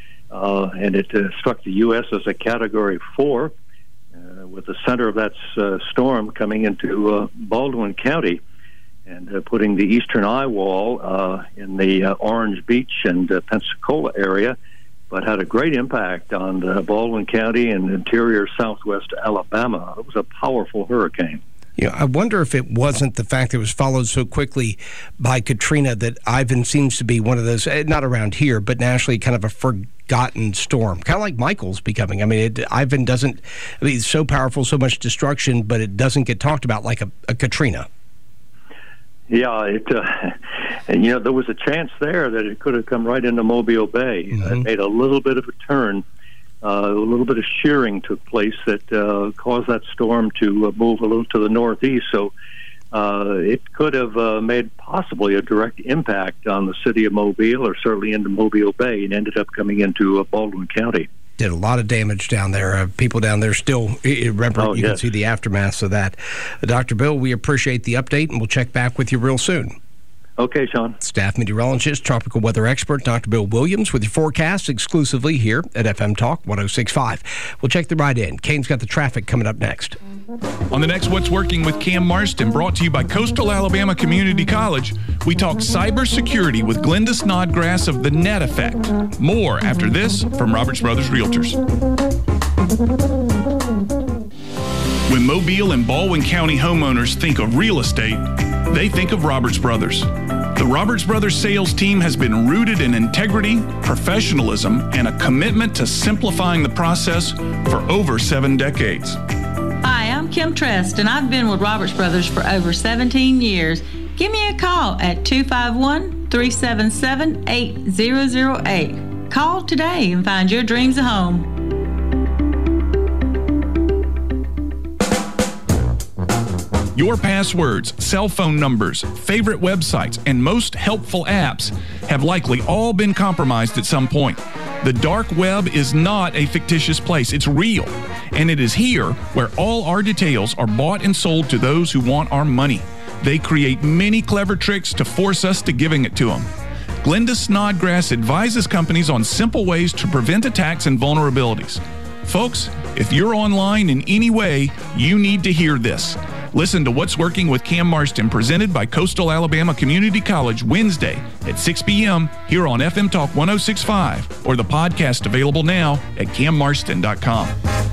uh, and it uh, struck the U S as a Category four, uh, with the center of that uh, storm coming into uh, Baldwin County and uh, putting the eastern eye wall uh, in the uh, Orange Beach and uh, Pensacola area, but had a great impact on uh, Baldwin County and interior southwest Alabama. It was a powerful hurricane. You know, I wonder if it wasn't the fact that it was followed so quickly by Katrina that Ivan seems to be one of those, not around here, but nationally, kind of a forgotten storm. Kind of like Michael's becoming. I mean, it, Ivan doesn't, I mean, it's so powerful, so much destruction, but it doesn't get talked about like a, a Katrina. Yeah, it, uh, and you know, there was a chance there that it could have come right into Mobile Bay. Mm-hmm. It made a little bit of a turn. Uh, a little bit of shearing took place that uh, caused that storm to uh, move a little to the northeast. So uh, it could have uh, made possibly a direct impact on the city of Mobile, or certainly into Mobile Bay, and ended up coming into uh, Baldwin County. Did a lot of damage down there. Uh, people down there still remember. Oh, you yes. can see the aftermath of that. Uh, Doctor Bill, we appreciate the update, and we'll check back with you real soon. Okay, Sean. Staff meteorologist, tropical weather expert, Doctor Bill Williams, with your forecast exclusively here at F M Talk one oh six point five. We'll check the ride in. Kane's got the traffic coming up next. On the next What's Working with Cam Marston, brought to you by Coastal Alabama Community College, we talk cybersecurity with Glenda Snodgrass of The Net Effect. More after this from Roberts Brothers Realtors. When Mobile and Baldwin County homeowners think of real estate, they think of Roberts Brothers. The Roberts Brothers sales team has been rooted in integrity, professionalism, and a commitment to simplifying the process for over seven decades. Hi, I'm Kim Trest, and I've been with Roberts Brothers for over seventeen years. Give me a call at two five one, three seven seven, eight zero zero eight. Call today and find your dreams a home. Your passwords, cell phone numbers, favorite websites, and most helpful apps have likely all been compromised at some point. The dark web is not a fictitious place. It's real. And it is here where all our details are bought and sold to those who want our money. They create many clever tricks to force us to giving it to them. Glenda Snodgrass advises companies on simple ways to prevent attacks and vulnerabilities. Folks, if you're online in any way, you need to hear this. Listen to What's Working with Cam Marston, presented by Coastal Alabama Community College, Wednesday at six p.m. here on F M Talk one oh six point five, or the podcast available now at cam marston dot com.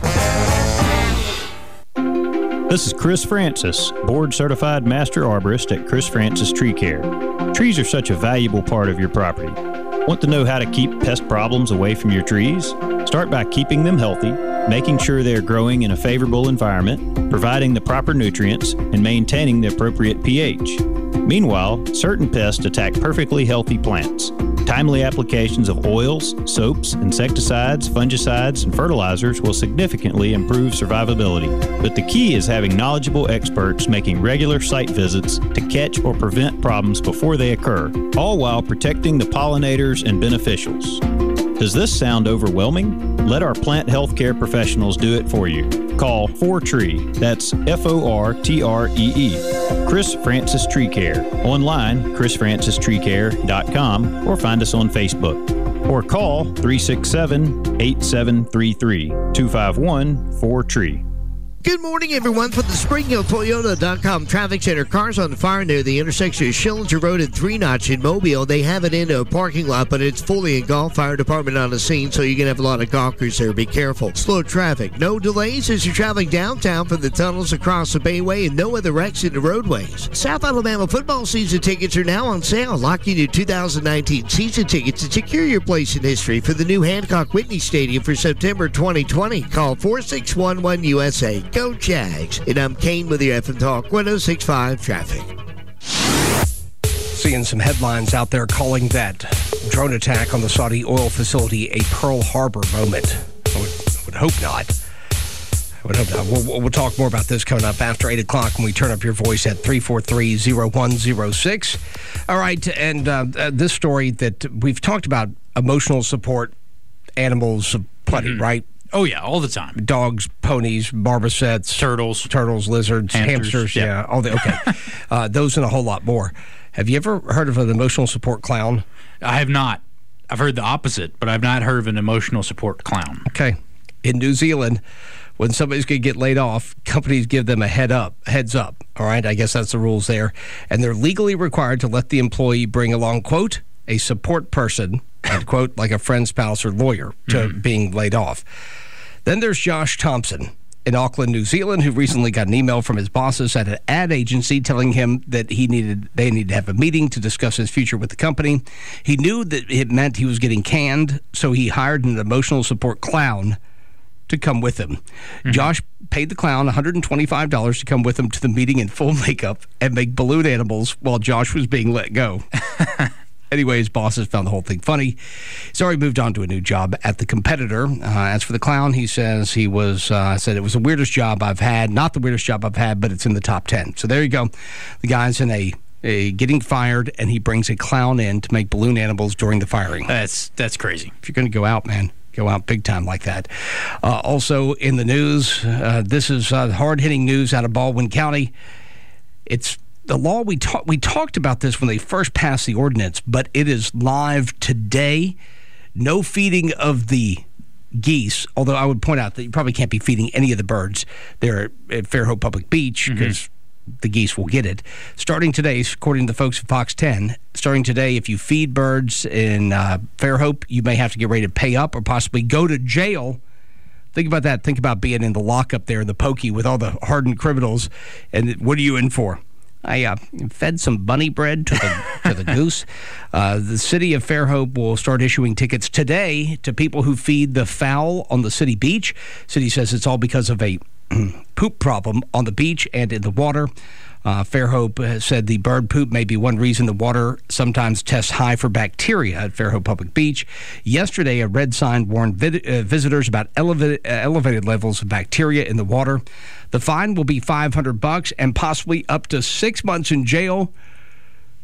This is Chris Francis, board-certified master arborist at Chris Francis Tree Care. Trees are such a valuable part of your property. Want to know how to keep pest problems away from your trees? Start by keeping them healthy, making sure they're growing in a favorable environment, providing the proper nutrients, and maintaining the appropriate pH. Meanwhile, certain pests attack perfectly healthy plants. Timely applications of oils, soaps, insecticides, fungicides, and fertilizers will significantly improve survivability. But the key is having knowledgeable experts making regular site visits to catch or prevent problems before they occur, all while protecting the pollinators and beneficials. Does this sound overwhelming? Let our plant health care professionals do it for you. Call four tree, that's F O R T R E E, Chris Francis Tree Care. Online, chris francis tree care dot com, or find us on Facebook. Or call three six seven, eight seven three three, two five one, four tree. Good morning, everyone. From the Spring Hill Toyota dot com Traffic Center, cars on fire near the intersection of Schillinger Road and Three Notch in Mobile. They have it into a parking lot, but it's fully engulfed. Fire department on the scene, so you're going to have a lot of gawkers there. Be careful. Slow traffic. No delays as you're traveling downtown from the tunnels across the Bayway, and no other wrecks in the roadways. South Alabama football season tickets are now on sale. Lock in your two thousand nineteen season tickets and secure your place in history for the new Hancock Whitney Stadium for September twenty twenty. Call four six one one U S A. Go Jags. And I'm Kane with your F M Talk one oh six point five traffic. Seeing some headlines out there calling that drone attack on the Saudi oil facility a Pearl Harbor moment. I would, I would hope not. I would hope not. We'll, we'll talk more about this coming up after eight o'clock when we turn up your voice at three four three, oh one oh six. All right, and uh, uh, this story that we've talked about, emotional support, animals of plenty, mm-hmm. right? Oh, yeah, all the time. Dogs, ponies, barbasets. Turtles. Turtles, lizards, hamsters. hamsters yeah. yeah, all the, okay. uh, those and a whole lot more. Have you ever heard of an emotional support clown? I have not. I've heard the opposite, but I've not heard of an emotional support clown. Okay. In New Zealand, when somebody's going to get laid off, companies give them a head up, heads up. All right, I guess that's the rules there. And they're legally required to let the employee bring along, quote, a support person, end quote, like a friend, spouse, or lawyer to mm-hmm. being laid off. Then there's Josh Thompson in Auckland, New Zealand, who recently got an email from his bosses at an ad agency telling him that he needed they needed to have a meeting to discuss his future with the company. He knew that it meant he was getting canned, so he hired an emotional support clown to come with him. Mm-hmm. Josh paid the clown one hundred twenty-five dollars to come with him to the meeting in full makeup and make balloon animals while Josh was being let go. Anyway, his bosses found the whole thing funny. He's already moved on to a new job at the competitor. Uh, as for the clown, he says he was uh, said it was the weirdest job I've had. Not the weirdest job I've had, but it's in the top ten. So there you go. The guy's in a, a getting fired, and he brings a clown in to make balloon animals during the firing. That's that's crazy. If you're going to go out, man, go out big time like that. Uh, also in the news, uh, this is uh, hard-hitting news out of Baldwin County. It's the law, we, talk, we talked about this when they first passed the ordinance, but it is live today. No feeding of the geese, although I would point out that you probably can't be feeding any of the birds there at Fairhope Public Beach because mm-hmm. the geese will get it. Starting today, according to the folks at Fox ten, starting today, if you feed birds in uh, Fairhope, you may have to get ready to pay up or possibly go to jail. Think about that. Think about being in the lockup there in the pokey with all the hardened criminals. And what are you in for? I uh, fed some bunny bread to the to the goose. Uh, the city of Fairhope will start issuing tickets today to people who feed the fowl on the city beach. City says it's all because of a poop problem on the beach and in the water. Uh, Fairhope has said the bird poop may be one reason the water sometimes tests high for bacteria at Fairhope Public Beach. Yesterday, a red sign warned vid- uh, visitors about elevated, uh, elevated levels of bacteria in the water. The fine will be five hundred bucks and possibly up to six months in jail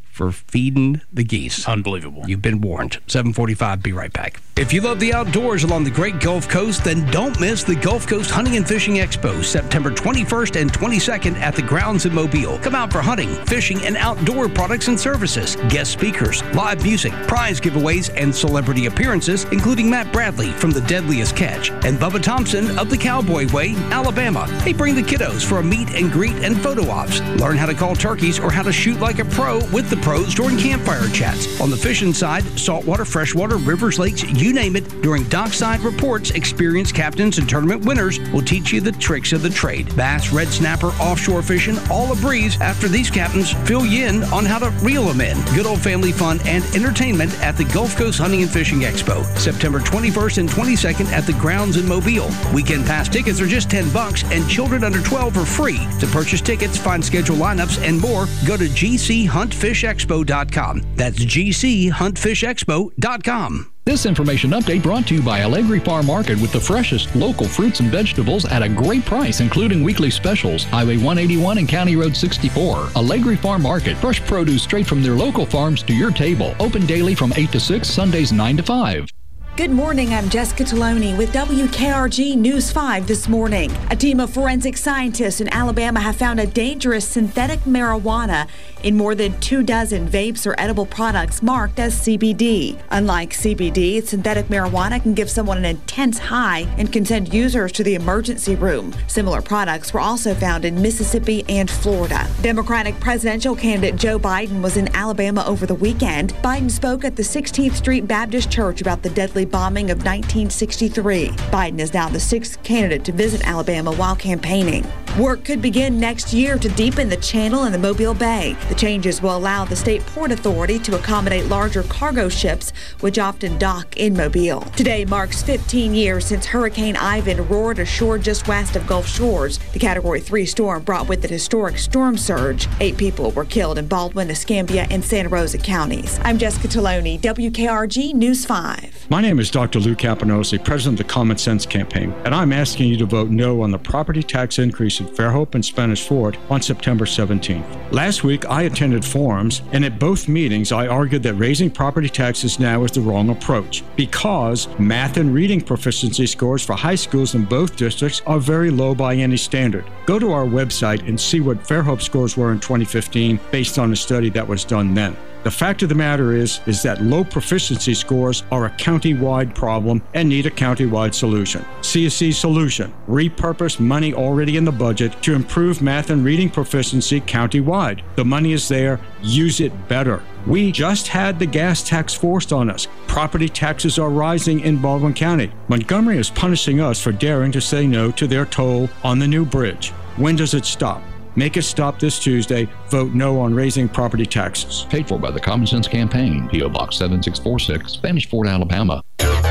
for feeding the geese. Unbelievable. You've been warned. seven forty-five, be right back. If you love the outdoors along the great Gulf Coast, then don't miss the Gulf Coast Hunting and Fishing Expo, September twenty-first and twenty-second at the grounds in Mobile. Come out for hunting, fishing, and outdoor products and services, guest speakers, live music, prize giveaways, and celebrity appearances, including Matt Bradley from The Deadliest Catch and Bubba Thompson of the Cowboy Way, Alabama. They bring the kiddos for a meet and greet and photo ops. Learn how to call turkeys or how to shoot like a pro with the pros during campfire chats. On the fishing side, saltwater, freshwater, rivers, lakes, you name it. During dockside reports, experienced captains and tournament winners will teach you the tricks of the trade. Bass, red snapper, offshore fishing, all a breeze after these captains fill you in on how to reel them in. Good old family fun and entertainment at the Gulf Coast Hunting and Fishing Expo, September twenty-first and twenty-second at the grounds in Mobile. Weekend pass tickets are just ten bucks and children under twelve are free. To purchase tickets, find schedule lineups and more, go to g c hunt fish expo dot com. That's g c hunt fish expo dot com. This information update brought to you by Allegri Farm Market with the freshest local fruits and vegetables at a great price, including weekly specials. Highway one eighty-one and County Road sixty-four. Allegri Farm Market. Fresh produce straight from their local farms to your table. Open daily from eight to six, Sundays nine to five. Good morning, I'm Jessica Taloni with W K R G News five this morning. A team of forensic scientists in Alabama have found a dangerous synthetic marijuana in more than two dozen vapes or edible products marked as C B D. Unlike C B D, synthetic marijuana can give someone an intense high and can send users to the emergency room. Similar products were also found in Mississippi and Florida. Democratic presidential candidate Joe Biden was in Alabama over the weekend. Biden spoke at the sixteenth Street Baptist Church about the deadly bombing of nineteen sixty-three. Biden is now the sixth candidate to visit Alabama while campaigning. Work could begin next year to deepen the channel in the Mobile Bay. The changes will allow the state port authority to accommodate larger cargo ships, which often dock in Mobile. Today marks fifteen years since Hurricane Ivan roared ashore just west of Gulf Shores. The Category three storm brought with it historic storm surge. Eight people were killed in Baldwin, Escambia, and Santa Rosa counties. I'm Jessica Taloni, W K R G News five. My name is Doctor Lou Capanosi, president of the Common Sense Campaign, and I'm asking you to vote no on the property tax increase in Fairhope and Spanish Fort on September seventeenth. Last week, I attended forums, and at both meetings, I argued that raising property taxes now is the wrong approach because math and reading proficiency scores for high schools in both districts are very low by any standard. Go to our website and see what Fairhope scores were in twenty fifteen based on a study that was done then. The fact of the matter is, is that low proficiency scores are a county-wide problem and need a county-wide solution. C S C's solution: repurpose money already in the budget to improve math and reading proficiency county-wide. The money is there, use it better. We just had the gas tax forced on us. Property taxes are rising in Baldwin County. Montgomery is punishing us for daring to say no to their toll on the new bridge. When does it stop? Make it stop this Tuesday. Vote no on raising property taxes. Paid for by the Common Sense Campaign, P O Box seven six four six, Spanish Fort, Alabama.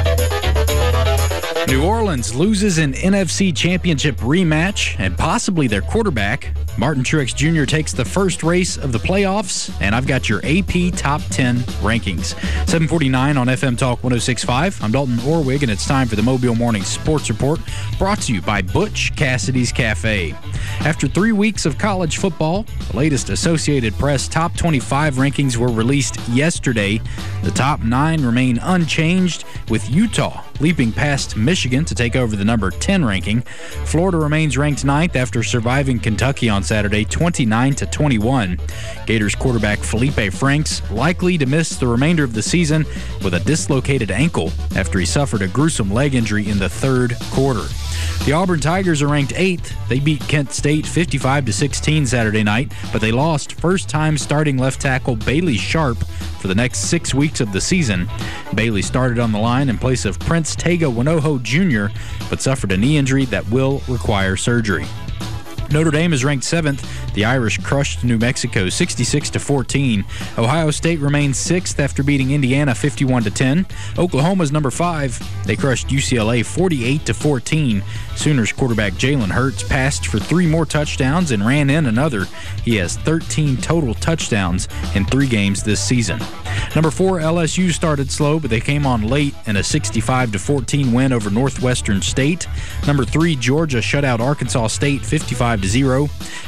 New Orleans loses an N F C Championship rematch and possibly their quarterback. Martin Truex Junior takes the first race of the playoffs, and I've got your A P Top ten rankings. seven forty-nine on F M Talk one oh six point five. I'm Dalton Orwig, and it's time for the Mobile Morning Sports Report, brought to you by Butch Cassidy's Cafe. After three weeks of college football, the latest Associated Press Top twenty-five rankings were released yesterday. The top nine remain unchanged, with Utah leaping past Michigan to take over the number ten ranking. Florida remains ranked ninth after surviving Kentucky on Saturday, twenty-nine to twenty-one. Gators quarterback Felipe Franks likely to miss the remainder of the season with a dislocated ankle after he suffered a gruesome leg injury in the third quarter. The Auburn Tigers are ranked eighth. They beat Kent State fifty-five to sixteen Saturday night, but they lost first-time starting left tackle Bailey Sharp for the next six weeks of the season. Bailey started on the line in place of Prince Tega Winoho Junior, but suffered a knee injury that will require surgery. Notre Dame is ranked seventh. The Irish crushed New Mexico sixty-six to fourteen. Ohio State remains sixth after beating Indiana fifty-one to ten. Oklahoma's number five. They crushed U C L A forty-eight to fourteen. Sooners quarterback Jalen Hurts passed for three more touchdowns and ran in another. He has thirteen total touchdowns in three games this season. Number four, L S U started slow, but they came on late in a sixty-five to fourteen win over Northwestern State. Number three, Georgia shut out Arkansas State fifty-five to zero. Alabama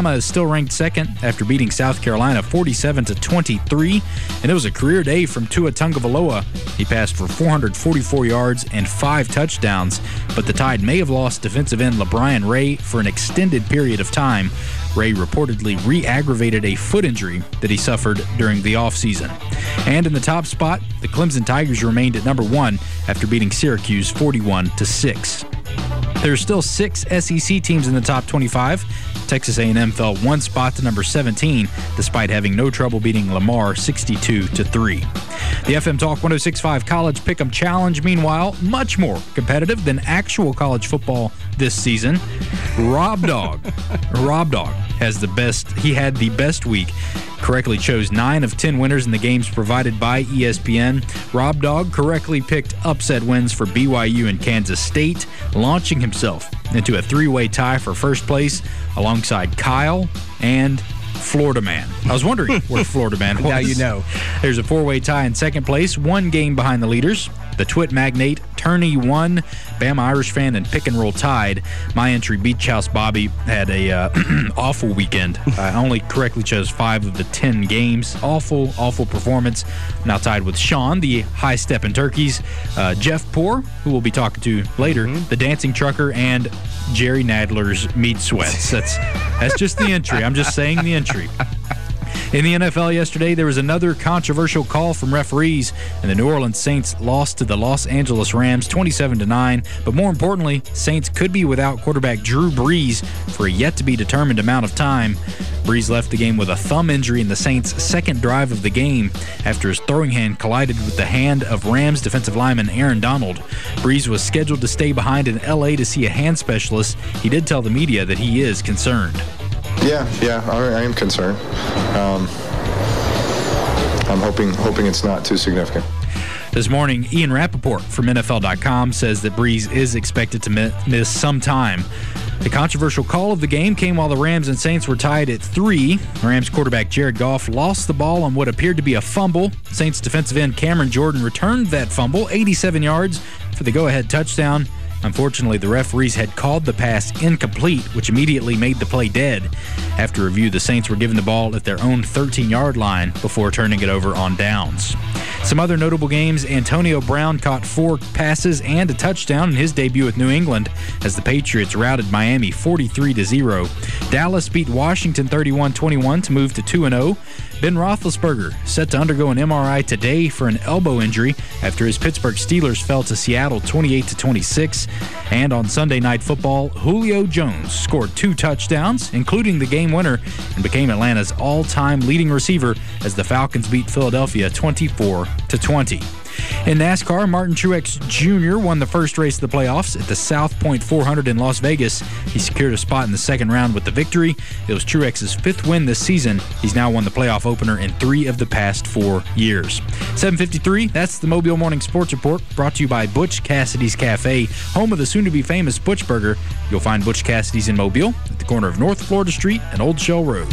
Alabama is still ranked second after beating South Carolina forty-seven to twenty-three, and it was a career day from Tua Tagovailoa. He passed for four hundred forty-four yards and five touchdowns, but the Tide may have lost defensive end LaBryan Ray for an extended period of time. Ray reportedly re-aggravated a foot injury that he suffered during the offseason. And in the top spot, the Clemson Tigers remained at number one after beating Syracuse forty-one to six. There's still six S E C teams in the top twenty-five. Texas A and M fell one spot to number seventeen, despite having no trouble beating Lamar sixty-two to three. The F M Talk one oh six point five College Pick'em Challenge, meanwhile, much more competitive than actual college football this season. Rob Dog. Rob Dog has the best, he had the best week. Correctly chose nine of ten winners in the games provided by E S P N. Rob Dog correctly picked upset wins for B Y U and Kansas State, launching himself into a three-way tie for first place alongside Kyle and Florida Man. I was wondering where Florida Man was. Now you know. There's a four-way tie in second place, one game behind the leaders. The Twit Magnate, Turney one, Bama Irish Fan, and Pick and Roll tied. My entry, Beach House Bobby, had a uh, awful weekend. I only correctly chose five of the ten games. Awful, awful performance. Now tied with Sean, the High Steppin' Turkeys, uh, Jeff Poor, who we'll be talking to later, mm-hmm. the Dancing Trucker, and Jerry Nadler's Meat Sweats. That's that's just the entry. I'm just saying the entry. In the N F L yesterday, there was another controversial call from referees, and the New Orleans Saints lost to the Los Angeles Rams twenty-seven to nine. But more importantly, Saints could be without quarterback Drew Brees for a yet-to-be-determined amount of time. Brees left the game with a thumb injury in the Saints' second drive of the game after his throwing hand collided with the hand of Rams defensive lineman Aaron Donald. Brees was scheduled to stay behind in L A to see a hand specialist. He did tell the media that he is concerned. Yeah, yeah, I, I am concerned. Um, I'm hoping hoping it's not too significant. This morning, Ian Rappaport from N F L dot com says that Brees is expected to miss some time. The controversial call of the game came while the Rams and Saints were tied at three. Rams quarterback Jared Goff lost the ball on what appeared to be a fumble. Saints defensive end Cameron Jordan returned that fumble, eighty-seven yards, for the go-ahead touchdown. Unfortunately, the referees had called the pass incomplete, which immediately made the play dead. After review, the Saints were given the ball at their own thirteen-yard line before turning it over on downs. Some other notable games, Antonio Brown caught four passes and a touchdown in his debut with New England as the Patriots routed Miami forty-three to zero. Dallas beat Washington thirty-one twenty-one to move to two and oh. Ben Roethlisberger set to undergo an M R I today for an elbow injury after his Pittsburgh Steelers fell to Seattle twenty-eight to twenty-six. And on Sunday Night Football, Julio Jones scored two touchdowns, including the game winner, and became Atlanta's all-time leading receiver as the Falcons beat Philadelphia twenty-four to twenty. In NASCAR, Martin Truex Junior won the first race of the playoffs at the South Point four hundred in Las Vegas. He secured a spot in the second round with the victory. It was Truex's fifth win this season. He's now won the playoff opener in three of the past four years. seven fifty-three, that's the Mobile Morning Sports Report, brought to you by Butch Cassidy's Cafe, home of the soon-to-be-famous Butch Burger. You'll find Butch Cassidy's in Mobile at the corner of North Florida Street and Old Shell Road.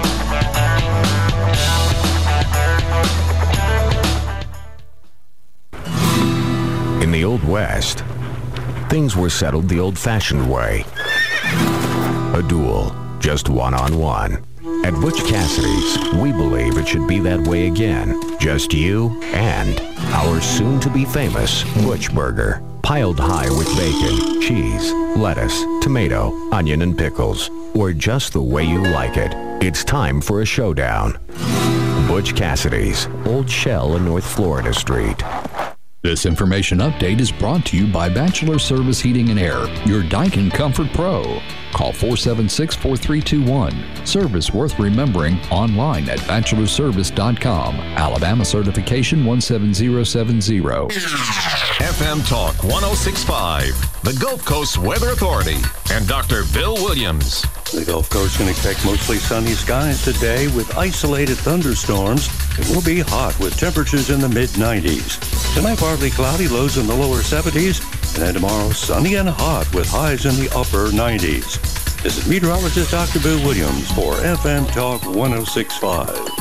In the Old West, things were settled the old-fashioned way. A duel, just one-on-one. At Butch Cassidy's, we believe it should be that way again. Just you and our soon-to-be-famous Butch Burger. Piled high with bacon, cheese, lettuce, tomato, onion, and pickles. Or just the way you like it. It's time for a showdown. Butch Cassidy's, Old Shell and North Florida Street. This information update is brought to you by Bachelor Service Heating and Air, your Daikin Comfort Pro. Call four seven six, four three two one. Service worth remembering online at bachelor service dot com. Alabama certification one seven zero seven zero. F M Talk one oh six point five, the Gulf Coast Weather Authority, and Doctor Bill Williams. The Gulf Coast can expect mostly sunny skies today with isolated thunderstorms. It will be hot with temperatures in the mid nineties. Tonight, partly cloudy, lows in the lower seventies. And then tomorrow, sunny and hot with highs in the upper nineties. This is meteorologist Doctor Bill Williams for F M Talk one oh six point five.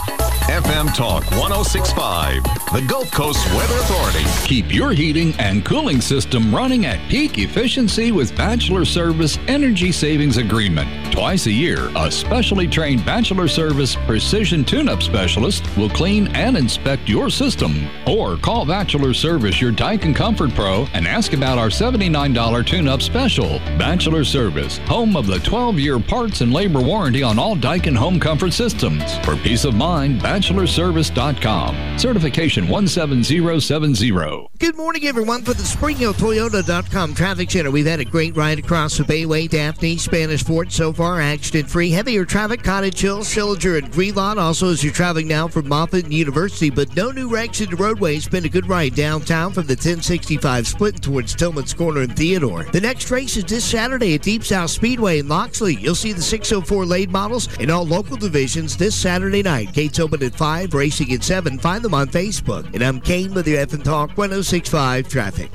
F M Talk one oh six point five, the Gulf Coast Weather Authority. Keep your heating and cooling system running at peak efficiency with Bachelor Service Energy Savings Agreement. Twice a year, a specially trained Bachelor Service Precision Tune-Up Specialist will clean and inspect your system. Or call Bachelor Service, your Daikin Comfort Pro, and ask about our seventy-nine dollars tune-up special. Bachelor Service, home of the twelve-year parts and labor warranty on all Daikin home comfort systems. For peace of mind, bachelor service dot com. Certification one seven zero seven zero. Good morning, everyone. For the Spring Hill Toyota dot com Traffic Center, we've had a great ride across the Bayway, Daphne, Spanish Fort. So far, accident-free. Heavier traffic, Cottage Hill, Schillinger, and Greenlawn. Also, as you're traveling now from Moffett and University, but no new wrecks in the roadway. It's been a good ride downtown from the ten sixty-five split towards Tillman's Corner and Theodore. The next race is this Saturday at Deep South Speedway in Loxley. You'll see the six oh four late models in all local divisions this Saturday night. Gates open at five, racing at seven. Find them on Facebook. And I'm Kane with your F M Talk one oh six point five traffic.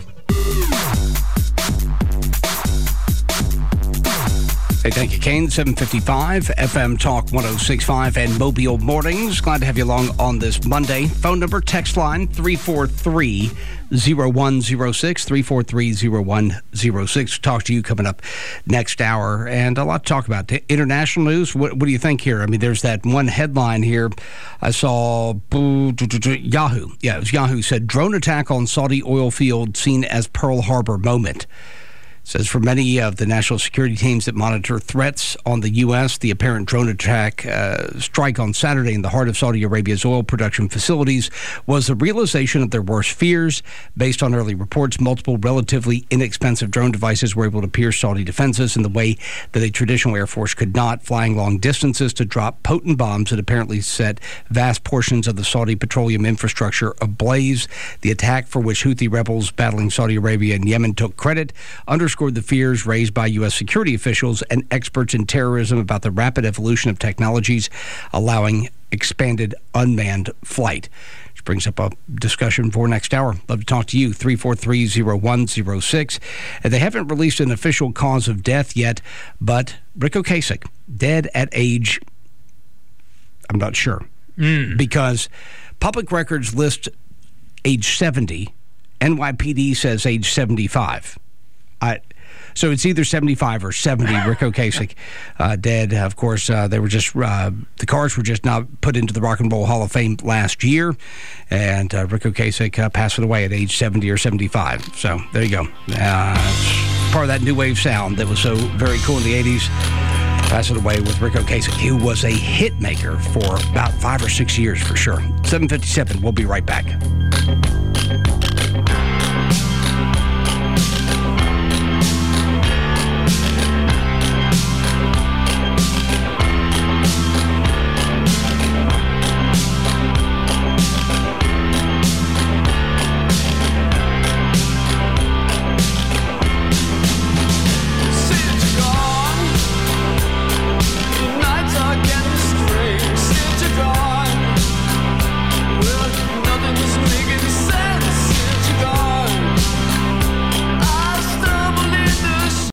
Hey, thank you, Kane. seven fifty-five, F M Talk one oh six point five and Mobile Mornings. Glad to have you along on this Monday. Phone number, text line, three four three, zero one zero six, three four three, zero one zero six. Talk to you coming up next hour. And a lot to talk about. International news, what, what do you think here? I mean, there's that one headline here. I saw Yahoo. Yeah, it was Yahoo said, drone attack on Saudi oil field seen as Pearl Harbor moment. Says for many of the national security teams that monitor threats on the U S, the apparent drone attack uh, strike on Saturday in the heart of Saudi Arabia's oil production facilities was the realization of their worst fears. Based on early reports, multiple relatively inexpensive drone devices were able to pierce Saudi defenses in the way that a traditional Air Force could not, flying long distances to drop potent bombs that apparently set vast portions of the Saudi petroleum infrastructure ablaze. The attack, for which Houthi rebels battling Saudi Arabia and Yemen took credit, underscored the fears raised by U S security officials and experts in terrorism about the rapid evolution of technologies allowing expanded unmanned flight. Which brings up a discussion for next hour. Love to talk to you, three four three, zero one zero six. And they haven't released an official cause of death yet, but Rick Ocasek, dead at age, I'm not sure, mm. because public records list age seventy, N Y P D says age seventy-five. I, so it's either seventy-five or seventy. Rick Ocasek uh, dead. Of course, uh, they were just uh, the cars were just now put into the Rock and Roll Hall of Fame last year, and uh, Rick Ocasek uh, passed away at age seventy or seventy-five. So there you go. Uh, part of that new wave sound that was so very cool in the eighties. Passing away with Rick Ocasek, who was a hit maker for about five or six years for sure. seven fifty-seven. We'll be right back.